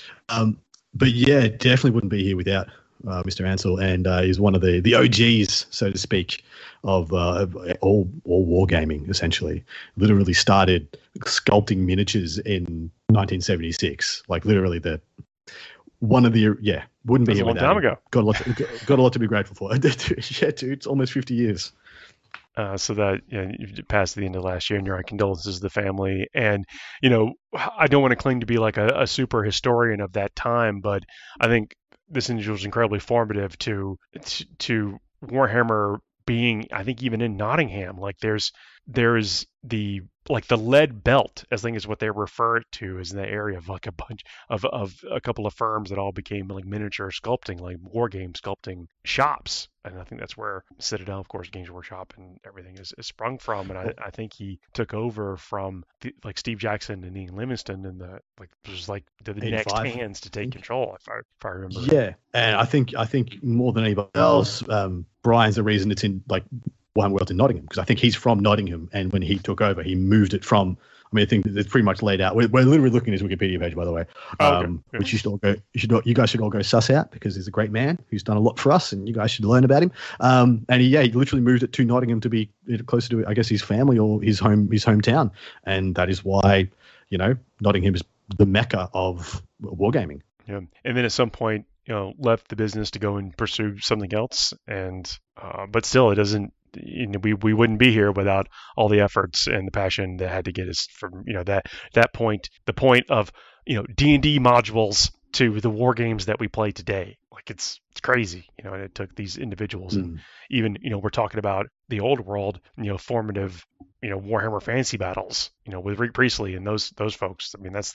But yeah, definitely wouldn't be here without Mr. Ansell, and he's one of the OGs, so to speak, of all wargaming, essentially. Literally started sculpting miniatures in 1976. Like literally wouldn't be here without him. A long time ago. Got a lot to be grateful for. Yeah, dude, it's almost 50 years. So that you passed the end of last year, and your condolences to the family. And I don't want to claim to be like a super historian of that time, but I think this individual is incredibly formative to Warhammer being, I think, even in Nottingham. Like there's the lead belt, I think is what they refer to, is in the area of like a bunch of a couple of firms that all became like miniature sculpting, like war game sculpting shops. And I think that's where Citadel, of course, Games Workshop and everything is sprung from. And I think he took over from Steve Jackson and Ian Livingstone, and the next hands to take control, if I remember. Yeah, and I think more than anybody else, Brian's the reason it's in One World in Nottingham, because I think he's from Nottingham, and when he took over, he moved it from. I mean, I think it's pretty much laid out. We're literally looking at his Wikipedia page, by the way, which you guys should all go suss out, because he's a great man who's done a lot for us, and you guys should learn about him. And he literally moved it to Nottingham to be closer to, I guess, his family or his hometown, and that is why Nottingham is the mecca of wargaming. Yeah, and then at some point, left the business to go and pursue something else, and but still, it doesn't we wouldn't be here without all the efforts and the passion that had to get us from that point, the point of D&D modules to the war games that we play today. Like it's crazy, and it took these individuals, and even we're talking about the old world, formative, Warhammer Fantasy Battles, with Rick Priestley and those folks. I mean, that's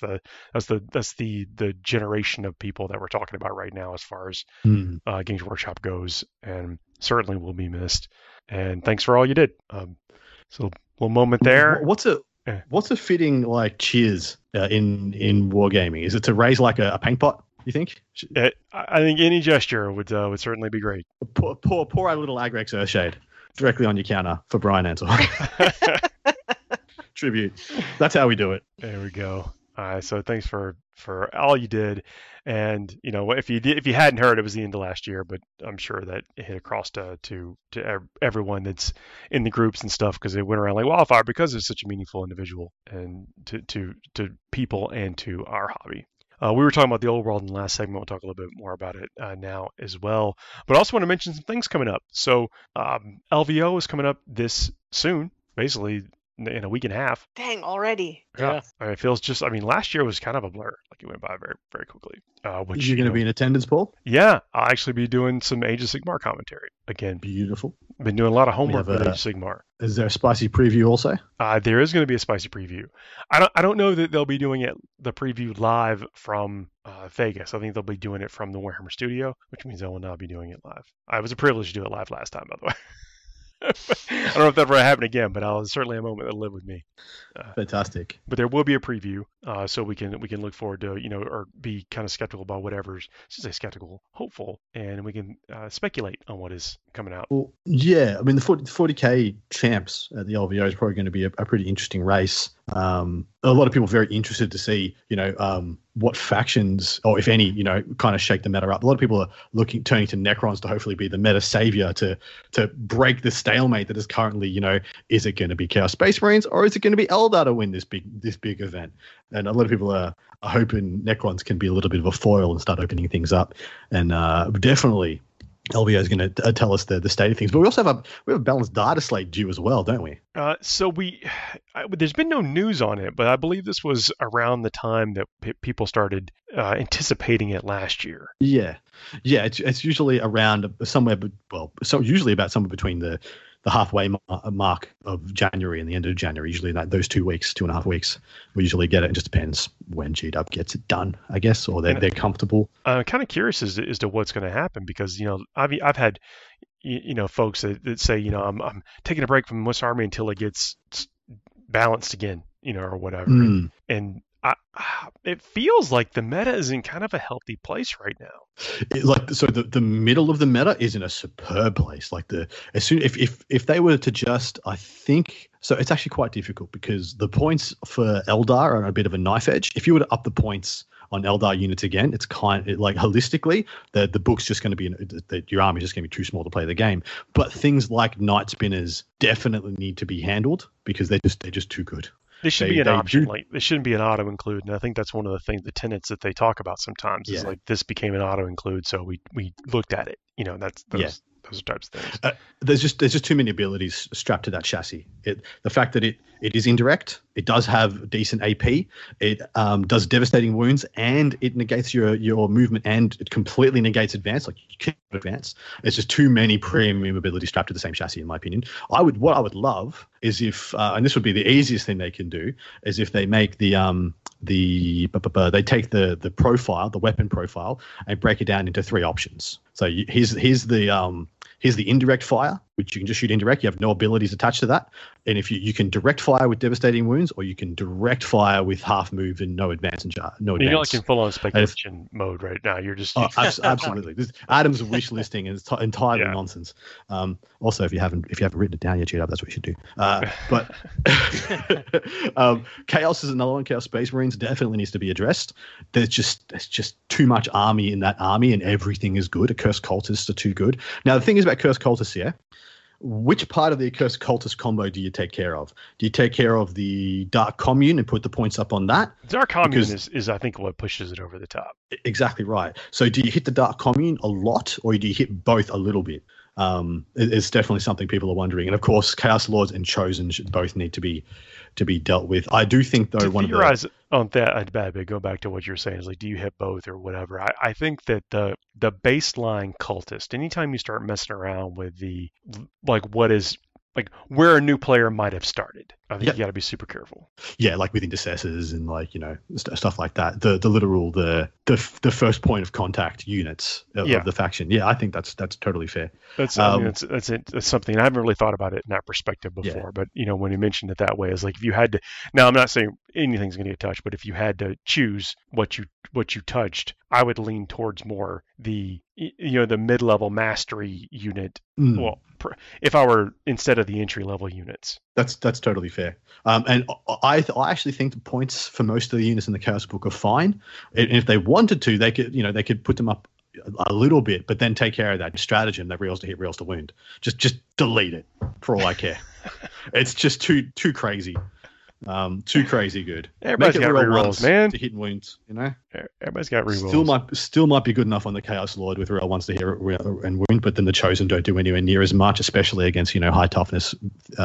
the generation of people that we're talking about right now as far as Games Workshop goes, and certainly will be missed. And thanks for all you did. So a little moment there. What's a fitting like cheers in wargaming? Is it to raise like a paint pot? You think? I think any gesture would certainly be great. Pour a little Agrex Earthshade directly on your counter for Brian Ansell. Tribute. That's how we do it. There we go. So thanks for all you did, and if you hadn't heard, it was the end of last year, but I'm sure that it hit across to everyone that's in the groups and stuff, because they went around like wildfire because it's such a meaningful individual and to people and to our hobby. We were talking about the old world in the last segment. We'll talk a little bit more about it now as well. But I also want to mention some things coming up. So LVO is coming up this soon, basically in a week and a half. Dang, already. Yeah. It feels last year was kind of a blur. Like it went by very, very quickly. Which you're going to be in attendance, Paul? Yeah, I'll actually be doing some Age of Sigmar commentary again. Beautiful. Been doing a lot of homework with Age of Sigmar. Is there a spicy preview also? There is going to be a spicy preview. I don't know that they'll be doing the preview live from Vegas. I think they'll be doing it from the Warhammer studio, which means I will not be doing it live. It was a privilege to do it live last time, by the way. I don't know if that ever happened again, but it's certainly a moment that'll live with me. Fantastic. But there will be a preview, so we can look forward to or be kind of skeptical about whatever's, skeptical, hopeful, and we can speculate on what is coming out. Well, yeah, I mean the 40K champs at the LVO is probably going to be a pretty interesting race. A lot of people are very interested to see, what factions, or if any, kind of shake the meta up. A lot of people are turning to Necrons to hopefully be the meta savior to break the stalemate that is currently, is it going to be Chaos Space Marines or is it going to be Eldar to win this big event? And a lot of people are hoping Necrons can be a little bit of a foil and start opening things up. And definitely LVO is going to tell us the state of things, but we also have a balanced data slate due as well, don't we? So there's been no news on it, but I believe this was around the time that people started anticipating it last year. Yeah. It's usually around usually about somewhere between the halfway mark of January and the end of January. Usually those 2 weeks, 2.5 weeks, we usually get it. It just depends when GW gets it done, I guess, or they're comfortable. I'm kind of curious as to what's going to happen, because I've had folks that say I'm taking a break from Swiss Army until it gets balanced again, or whatever, and it feels like the meta is in kind of a healthy place right now. The middle of the meta is in a superb place. If they were to just, I think, so it's actually quite difficult because the points for Eldar are a bit of a knife edge. If you were to up the points on Eldar units again, it's holistically the book's just going to be your army is just going to be too small to play the game. But things like Night Spinners definitely need to be handled because they're just too good. They should be an option. They shouldn't be an auto include, and I think that's one of the things, the tenets that they talk about sometimes is like this became an auto include, so we looked at it. That's those types of things. There's just too many abilities strapped to that chassis. The fact that it is indirect, it does have decent AP, it does devastating wounds, and it negates your movement, and it completely negates advance. Like you can't advance. It's just too many premium abilities strapped to the same chassis, in my opinion. What I would love is if, and this would be the easiest thing they can do, is if they make they take the profile, the weapon profile, and break it down into 3 options. So here's the indirect fire, which you can just shoot indirect. You have no abilities attached to that. And if you can direct fire with devastating wounds, or you can direct fire with half move and no advance and no advance. You're like in full-on speculation mode right now. You're just absolutely. Adam's wish listing is entirely nonsense. Also, if you haven't written it down yet, that's what you should do. But Chaos is another one. Chaos Space Marines definitely needs to be addressed. There's just too much army in that army, and everything is good. Accursed Cultists are too good. Now the thing is about Cursed Cultists here. Which part of the Accursed Cultist combo do you take care of? Do you take care of the Dark Commune and put the points up on that? Dark Commune is I think, what pushes it over the top. Exactly right. So do you hit the Dark Commune a lot, or do you hit both a little bit? It's definitely something people are wondering. And of course, Chaos Lords and Chosen should both need to be dealt with. I do think, though, to theorize on that, I'd bad go back to what you're saying. Is like, do you hit both or whatever? I think that the baseline cultist, anytime you start messing around with the what is like where a new player might have started, I think you got to be super careful. Yeah, like with intercessors and stuff like that. The literal the first point of contact units of the faction. Yeah, I think that's totally fair. That's it's something I haven't really thought about it in that perspective before. But when you mentioned it that way, is like if you had to. Now I'm not saying anything's going to get touched, but if you had to choose what you touched, I would lean towards more the mid-level mastery unit. Well, if I were instead of the entry-level units. That's totally fair. And I actually think the points for most of the units in the Chaos Book are fine. And if they wanted to, they could put them up a little bit, but then take care of that stratagem, that reels to hit, reels to wound. Just delete it for all I care. It's just too crazy. Too crazy good. Everybody's got rerolls, man. To hit and wounds, Everybody's got rerolls. Still might be good enough on the Chaos Lord with reroll ones to hit and wound, but then the Chosen don't do anywhere near as much, especially against high toughness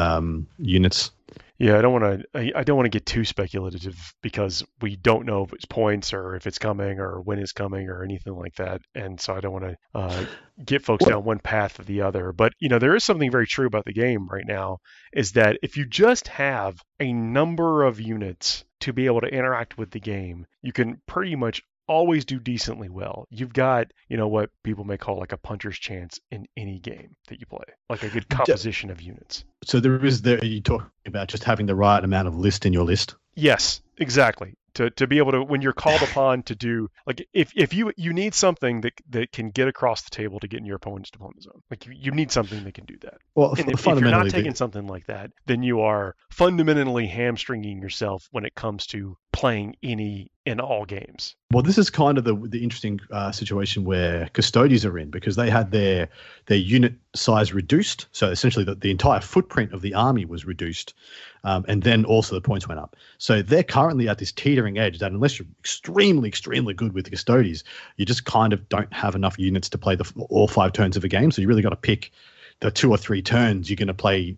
units. Yeah, I don't want to get too speculative because we don't know if it's points or if it's coming or when it's coming or anything like that, and so I don't want to get folks down one path or the other. But there is something very true about the game right now, is that if you just have a number of units to be able to interact with the game, you can pretty much always do decently well. You've got, what people may call like a puncher's chance in any game that you play, like a good composition of units. So you talking about just having the right amount of list in your list? Yes, exactly. To be able to, when you're called upon to do, like if you need something that can get across the table to get in your opponent's deployment zone, like you need something that can do that. Well, and if you're not taking something like that, then you are fundamentally hamstringing yourself when it comes to playing any and all games. Well, this is kind of the interesting situation where Custodians are in, because they had their unit size reduced. So essentially the entire footprint of the army was reduced. And then also the points went up. So they're currently at this teetering edge that unless you're extremely, extremely good with the Custodians, you just kind of don't have enough units to play all 5 turns of a game. So you really got to pick the 2 or 3 turns you're going to play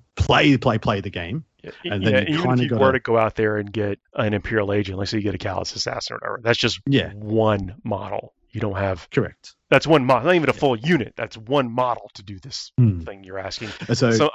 the game. And then even if you were to go out there and get an Imperial Agent, let's say you get a Callous Assassin or whatever, that's just one model. You don't have... Correct. That's one model, not even a full unit. That's one model to do this thing you're asking. So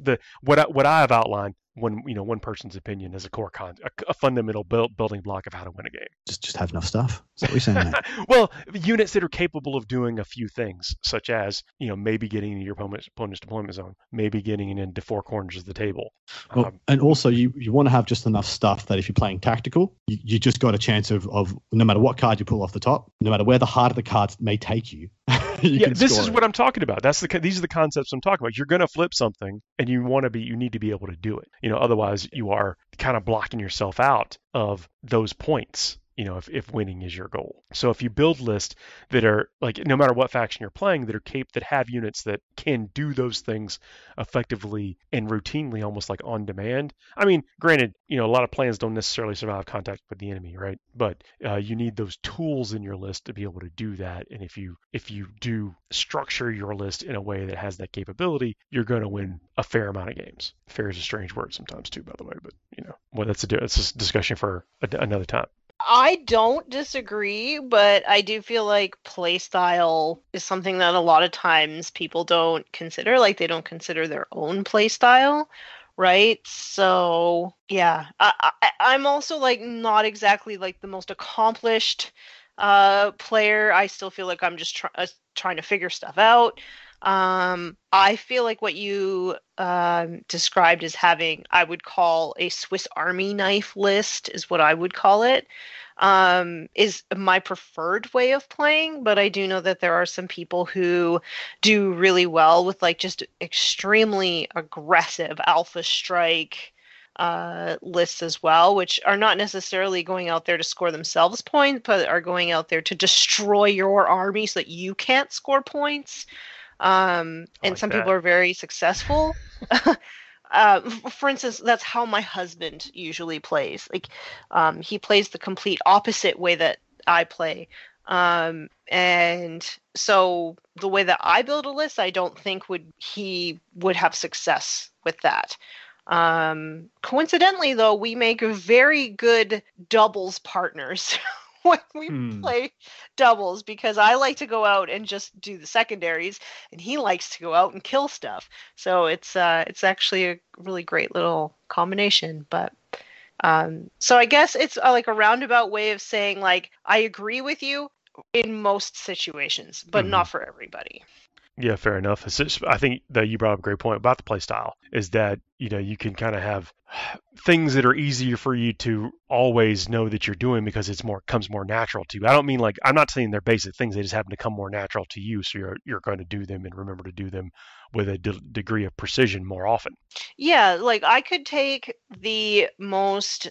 what I have outlined, one person's opinion is a fundamental building block of how to win a game. Just have enough stuff. Is that what you're saying? Well, units that are capable of doing a few things, such as maybe getting into your opponent's deployment zone, maybe getting into 4 corners of the table. Well, and also you want to have just enough stuff that if you're playing tactical, you just got a chance of no matter what card you pull off the top, no matter where the heart of the cards may take you. This is what I'm talking about. These are the concepts I'm talking about. You're going to flip something, and you need to be able to do it. Otherwise you are kind of blocking yourself out of those points. If winning is your goal. So if you build lists that are like, no matter what faction you're playing, that have units that can do those things effectively and routinely, almost like on demand. I mean, granted, a lot of plans don't necessarily survive contact with the enemy, right? But you need those tools in your list to be able to do that. And if you do structure your list in a way that has that capability, you're going to win a fair amount of games. Fair is a strange word sometimes too, by the way, but that's a discussion for another time. I don't disagree, but I do feel like playstyle is something that a lot of times people don't consider. Like, they don't consider their own playstyle, right? So, yeah. I'm also, like, not exactly, like, the most accomplished player. I still feel like I'm just trying to figure stuff out. I feel like what you described as having, I would call a Swiss Army knife list, is what I would call it, is my preferred way of playing. But I do know that there are some people who do really well with like just extremely aggressive alpha strike lists as well, which are not necessarily going out there to score themselves points, but are going out there to destroy your army so that you can't score points. And some people are very successful. For instance, that's how my husband usually plays. Like, he plays the complete opposite way that I play. And so the way that I build a list, I don't think he would have success with that. Coincidentally, though, we make very good doubles partners when we play doubles, because I like to go out and just do the secondaries, and he likes to go out and kill stuff. So it's actually a really great little combination. But so I guess it's like a roundabout way of saying, like, I agree with you in most situations, but not for everybody. Yeah, fair enough. I think that you brought up a great point about the play style, is that, you can kind of have things that are easier for you to always know that you're doing because comes more natural to you. I don't mean, like, I'm not saying they're basic things, they just happen to come more natural to you, so you're going to do them and remember to do them with a degree of precision more often. Yeah, like I could take the most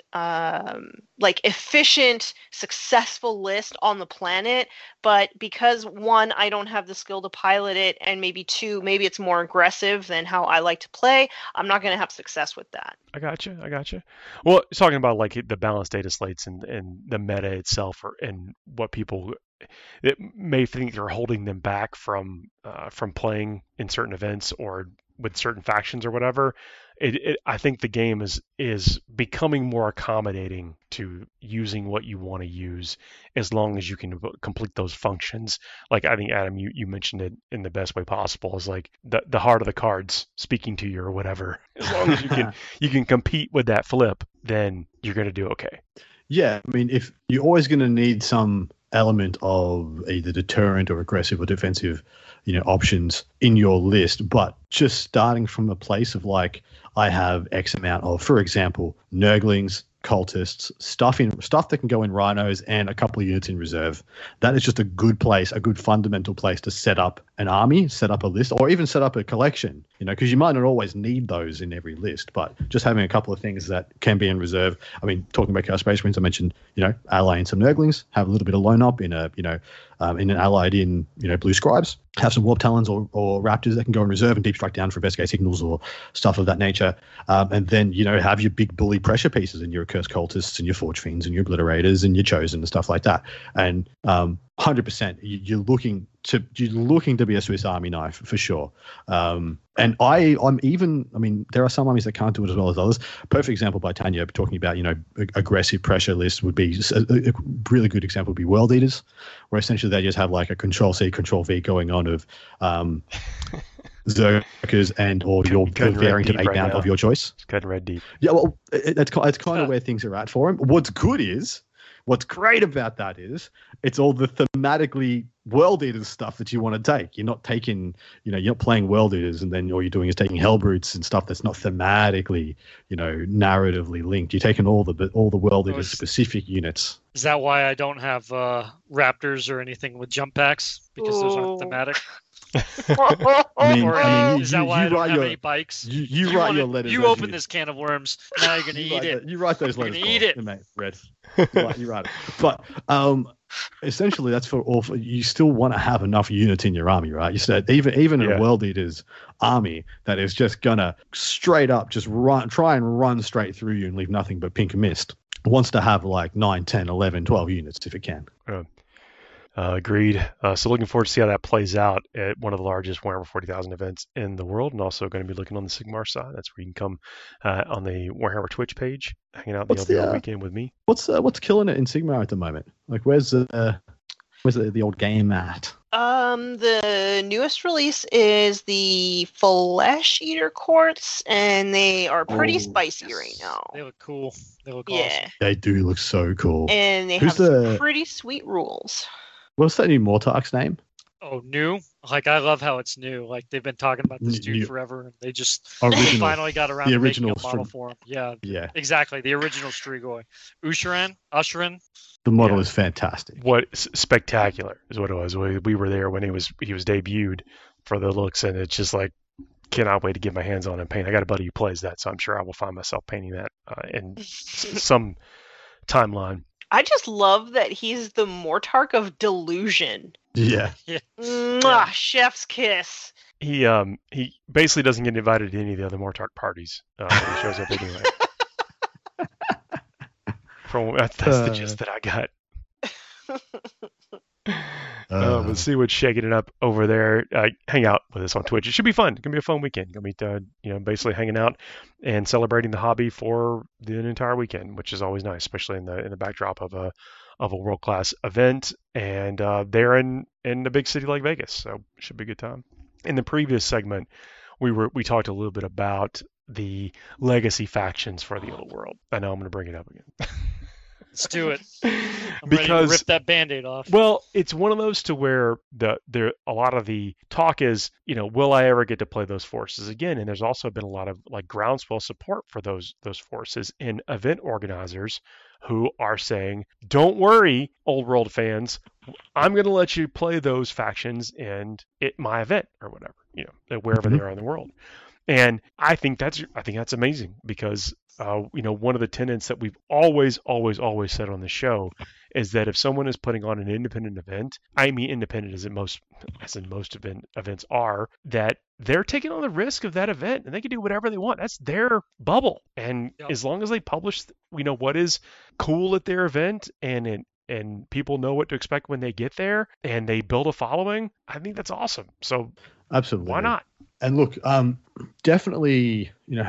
efficient, successful list on the planet, but because one, I don't have the skill to pilot it, and maybe two, maybe it's more aggressive than how I like to play, I'm not going to have success with that. I gotcha. Well, talking about like the balanced data slates and the meta itself, and what people that may think they're holding them back from playing in certain events or with certain factions or whatever. I think the game is becoming more accommodating to using what you want to use, as long as you can complete those functions. Like, I think, Adam, you mentioned it in the best way possible, is like the heart of the cards speaking to you or whatever. As long as you can compete with that flip, then you're going to do okay. Yeah, I mean, if you're always going to need some element of either deterrent or aggressive or defensive, options in your list, but just starting from a place of, like, I have X amount of, for example, Nurglings, cultists, stuff that can go in rhinos, and a couple of units in reserve. That is just a good place, a good fundamental place to set up an army, set up a list, or even set up a collection, because you might not always need those in every list, but just having a couple of things that can be in reserve. I mean, talking about Chaos Space Marines, I mentioned, allying some Nurglings, have a little bit of loan up in an allied in, Blue Scribes, have some Warp Talons or Raptors that can go in reserve and deep strike down for investigate signals or stuff of that nature. And then, have your big bully pressure pieces and your Cursed Cultists and your Forge Fiends and your Obliterators and your Chosen and stuff like that. And 100%, you're looking to be a Swiss Army knife for sure. And I'm even, I mean, there are some armies that can't do it as well as others. Perfect example by Tanya talking about, aggressive pressure list would be a really good example would be World Eaters, where essentially they just have like a Control-C, Control-V going on of Zerkers and or your variant of 8 down of your choice. It's cutting red deep. Yeah, well, it's kind of where things are at for him. What's great about that is it's all the thematically World Eaters stuff that you want to take. You're not taking, you're not playing World Eaters and then all you're doing is taking Hellbrutes and stuff that's not thematically, narratively linked. You're taking all the World Eaters specific units. Is that why I don't have Raptors or anything with jump packs? Because those aren't thematic? I mean, is that why I don't have any bikes? You write your letters. You open this can of worms. Now you're going to eat it. You write those letters. You're going to eat it. Mate, Red. You write it. But essentially, that's for all. You still want to have enough units in your army, right? You said even in a World Eaters army that is just gonna straight up just try and run straight through you and leave nothing but pink mist. Wants to have like 9, 10, 11, 12 units if it can. Agreed. So looking forward to see how that plays out at one of the largest Warhammer 40,000 events in the world, and also going to be looking on the Sigmar side. That's where you can come on the Warhammer Twitch page, hanging out the LVO weekend with me. What's killing it in Sigmar at the moment? Like, where's the old game at? The newest release is the Flesh Eater Courts, and they are pretty spicy right now. They look cool. They look awesome. They do look so cool. And they have some pretty sweet rules. What's that new Mortarch's name? Oh, new? Like, I love how it's new. Like, they've been talking about this dude forever, and they just finally got around to making a model for him. Yeah, exactly. The original Strigoi. Usheran. The model is fantastic. What spectacular is what it was. We were there when he was debuted for the looks, and it's just like, cannot wait to get my hands on and paint. I got a buddy who plays that, so I'm sure I will find myself painting that in some timeline. I just love that he's the Mortarch of Delusion. Yeah. Mwah, chef's kiss. He basically doesn't get invited to any of the other Mortarch parties. He shows up anyway. That's the gist that I got. We'll see what's shaking it up over there. Hang out with us on Twitch. It should be fun. It's gonna be a fun weekend. Gonna be basically hanging out and celebrating the hobby for the entire weekend, which is always nice, especially in the backdrop of a world class event. And they're in a big city like Vegas, so it should be a good time. In the previous segment, we talked a little bit about the legacy factions for the old world. I know I'm going to bring it up again. Let's do it. I'm ready to rip that Band-Aid off. Well, it's one of those to where a lot of the talk is, will I ever get to play those forces again? And there's also been a lot of like groundswell support for those forces and event organizers who are saying, don't worry, old world fans, I'm going to let you play those factions in my event or whatever, wherever they are in the world. And I think that's amazing because one of the tenets that we've always said on the show is that if someone is putting on an independent event, I mean independent as in most events are, that they're taking on the risk of that event and they can do whatever they want. That's their bubble. And as long as they publish, what is cool at their event and people know what to expect when they get there and they build a following, I think that's awesome. So absolutely, why not? And look, definitely,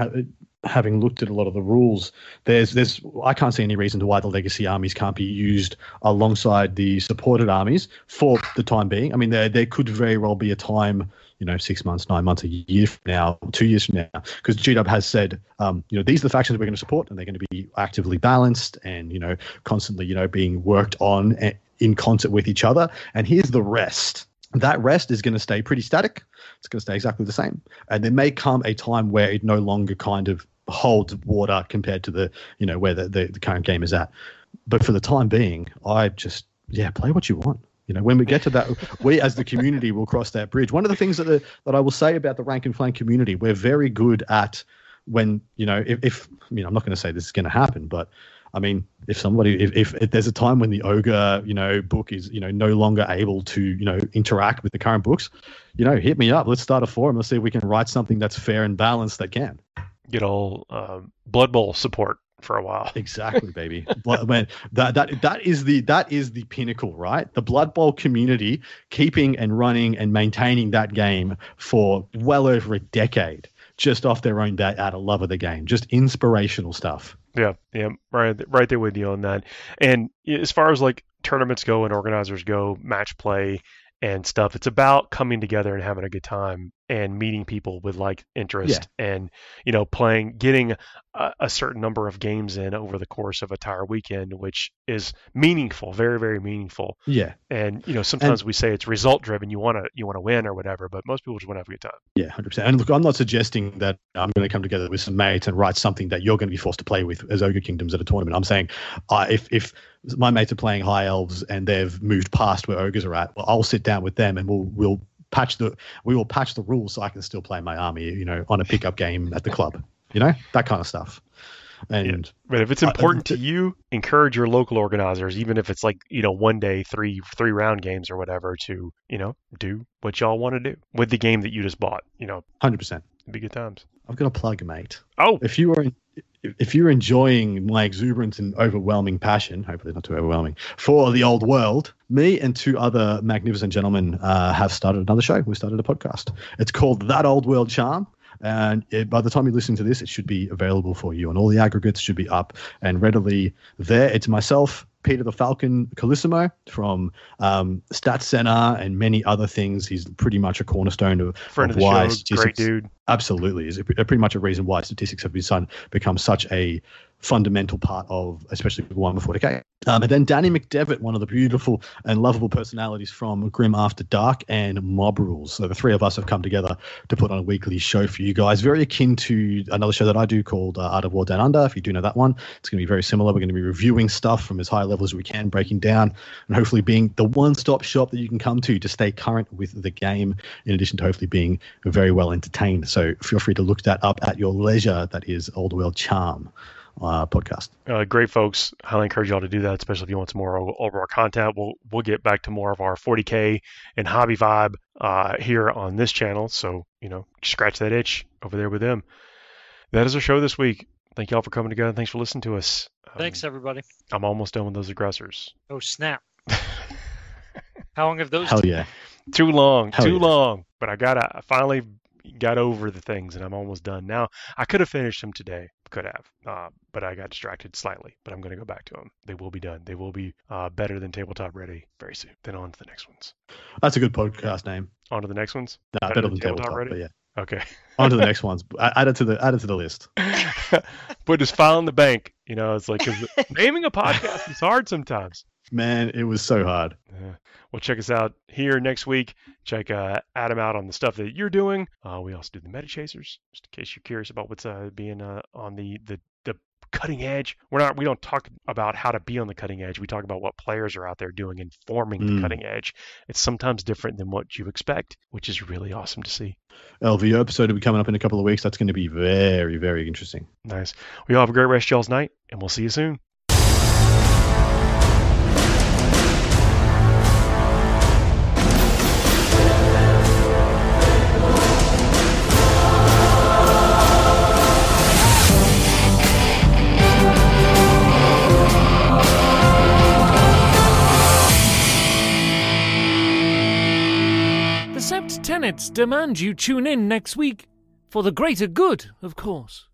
having looked at a lot of the rules, there's I can't see any reason to why the legacy armies can't be used alongside the supported armies for the time being. I mean, there could very well be a time, 6 months, 9 months, a year from now, 2 years from now, because GW has said, these are the factions we're going to support, and they're going to be actively balanced and constantly being worked on in concert with each other. And here's the rest. That rest is going to stay pretty static. It's going to stay exactly the same. And there may come a time where it no longer kind of holds water compared to the, where the current game is at. But for the time being, I just, play what you want. When we get to that, we as the community will cross that bridge. One of the things that I will say about the Rank and Flank community, we're very good at when, if I'm not going to say this is going to happen, but I mean, if there's a time when the ogre, book is, no longer able to, interact with the current books, hit me up. Let's start a forum. Let's see if we can write something that's fair and balanced that can. Get all Blood Bowl support for a while. Exactly, baby. Man, that is the pinnacle, right? The Blood Bowl community keeping and running and maintaining that game for well over a decade, just off their own bat out of love of the game. Just inspirational stuff. Yeah, right there with you on that. And as far as like tournaments go and organizers go, match play and stuff, it's about coming together and having a good time and meeting people with like interest and playing, getting a certain number of games in over the course of a entire weekend, which is meaningful, very, very meaningful. Yeah. And sometimes we say it's result driven. You want to win or whatever, but most people just want to have a good time. Yeah, 100%. And look, I'm not suggesting that I'm going to come together with some mates and write something that you're going to be forced to play with as Ogre Kingdoms at a tournament. I'm saying if my mates are playing High Elves and they've moved past where ogres are at, well, I'll sit down with them and we'll patch the rules so I can still play my army, on a pickup game at the club, that kind of stuff. And but if it's important to you, encourage your local organizers, even if it's like, one day, three round games or whatever, to, do what y'all want to do with the game that you just bought, 100%. It'd be good times. I've got a plug, mate. Oh, if you're enjoying my exuberant and overwhelming passion, hopefully not too overwhelming, for the old world, me and two other magnificent gentlemen have started another show. We started a podcast. It's called That Old World Charm. And by the time you listen to this, it should be available for you. And all the aggregates should be up and readily there. It's myself, Peter the Falcon Colissimo from Stats Center and many other things. He's pretty much a cornerstone of why statistics. Great dude. Absolutely. Is pretty much a reason why statistics have become such a fundamental part of, especially Warhammer 40K. And then Danny McDevitt, one of the beautiful and lovable personalities from Grim After Dark and Mob Rules. So the three of us have come together to put on a weekly show for you guys, very akin to another show that I do called Art of War Down Under. If you do know that one, it's going to be very similar. We're going to be reviewing stuff from as high level as we can, breaking down, and hopefully being the one-stop shop that you can come to stay current with the game, in addition to hopefully being very well entertained. So feel free to look that up at your leisure. That is Old World Charm podcast. Great folks. Highly encourage y'all to do that, especially if you want some more overall content. We'll get back to more of our 40K and hobby vibe here on this channel. So, scratch that itch over there with them. That is our show this week. Thank y'all for coming together. Thanks for listening to us. Thanks, everybody. I'm almost done with those aggressors. Oh, snap. How long have those? Hell yeah. Too long. Hell Too yeah. long. But I finally got over the things, and I'm almost done. Now, I could have finished them today. Could have. But I got distracted slightly. But I'm going to go back to them. They will be done. They will be better than Tabletop Ready very soon. Then on to the next ones. That's a good podcast name. On to the next ones? Nah, better than Tabletop Ready. But yeah. Okay. On to the next ones. Add it to the list. Put his file in the bank. You know, it's like 'cause naming a podcast is hard sometimes. Man, it was so hard. Well, check us out here next week. Check Adam out on the stuff that you're doing. We also do the Meta Chasers, just in case you're curious about what's being on the cutting edge. We don't talk about how to be on the cutting edge. We talk about what players are out there doing and forming the cutting edge. It's sometimes different than what you expect, which is really awesome to see. LVO episode will be coming up in a couple of weeks. That's going to be very, very interesting. Nice. We all have a great rest of y'all's night, and we'll see you soon. The Sept tenets demand you tune in next week. For the greater good, of course.